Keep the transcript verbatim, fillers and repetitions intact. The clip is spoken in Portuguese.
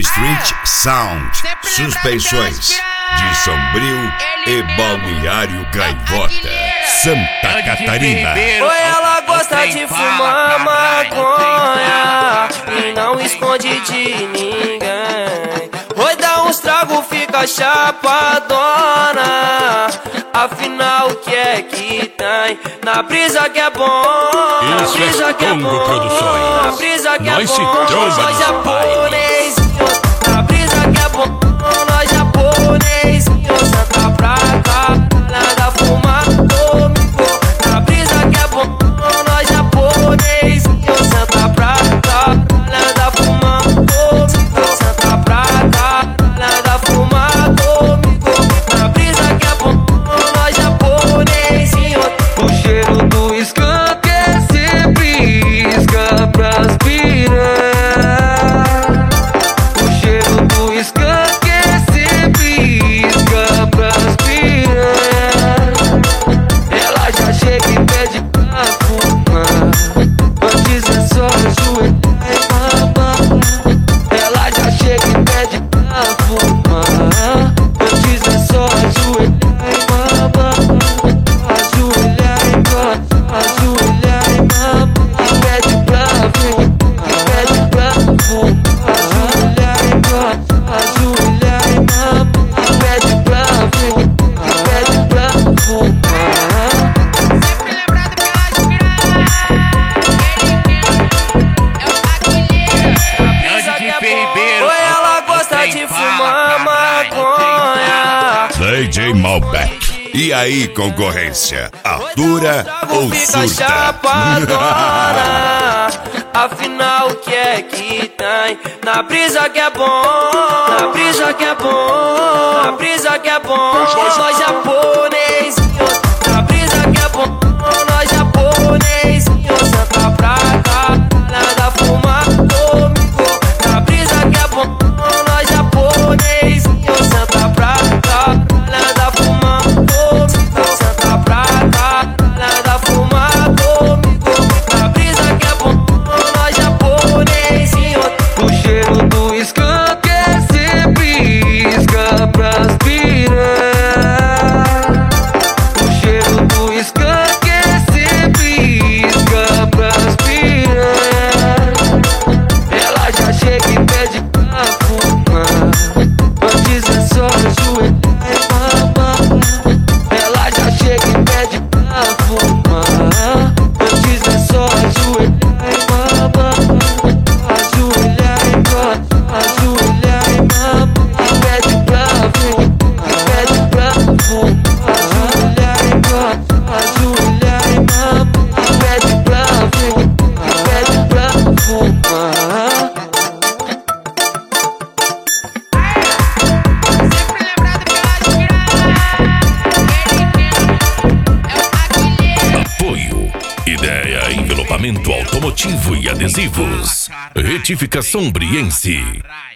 Street Sound, suspensões de Sombrio e Balneário Gaivota, Santa Catarina. Oi, ela gosta de fumar maconha e não esconde de ninguém. Oi, dá uns trago, fica chapadona. Afinal, o que é que tem? Na brisa que é bom, na brisa que é bom, na brisa que é bom, nós japonês. Na brisa que é bom, nós japonês. Senta pra cá, larga fumar comigo. Na brisa que é bom, nós japonês. Senta pra cá, larga fumar comigo. Senta pra cá, larga fumar comigo. Na brisa que é bom, nós japonês. O cheiro do skunk é sempre isca pras piranhas. O cheiro do skunk é sempre isca pras piranhas. Ela já chega e pede pra fumar, antes é só ajoelhar e mamar. Ela já chega e pede pra fumar, antes é só ajoelhar e mamar. Ajoelhar e mamar, ajoelhar e mamar. E pede pra vir, e pede pra fumar. Ajoelhar e mamar, ajoelhar e mamar. E pede pra vir, e pede pra fumar. Sempre lembrado pelas piranhas. É o taquilheiro. Oi, ela gosta de fumar maconha. D J Malbec. E aí, concorrência? Atura ou Fica surta? chapadona. Afinal, o que é que tem? Na brisa que é bom, na brisa que é bom, na brisa que é bom, nós japonês. Na brisa que é bom, nós japonês. Senta pra cá, larga fumar comigo. Na brisa que é bom, nós japonês. Senta pra cá, larga fumar comigo. Senta pra cá, larga fumar comigo. Na brisa que é bom, nós japonês. O cheiro do skunk é sempre isca pras piranhas. O cheiro do skunk é sempre isca pras piranhas. Ela já chega e pede pra fumar, antes é só ajoelhar e mamar. Ela já chega e pede pra fumar, antes é só ajoelhar e mamar. Ajoelhar e mamar, ajoelhar e mamar. E pede pra vir, e pede pra fumar. Ajoelhar e mamar, ajoelhar e mamar. E pede pra vir, e pede pra fumar. Sempre lembrado pelas piranhas. É o taquilheiro. Apoio, ideia, envelopamento automotivo e adesivos. Retificação Briense.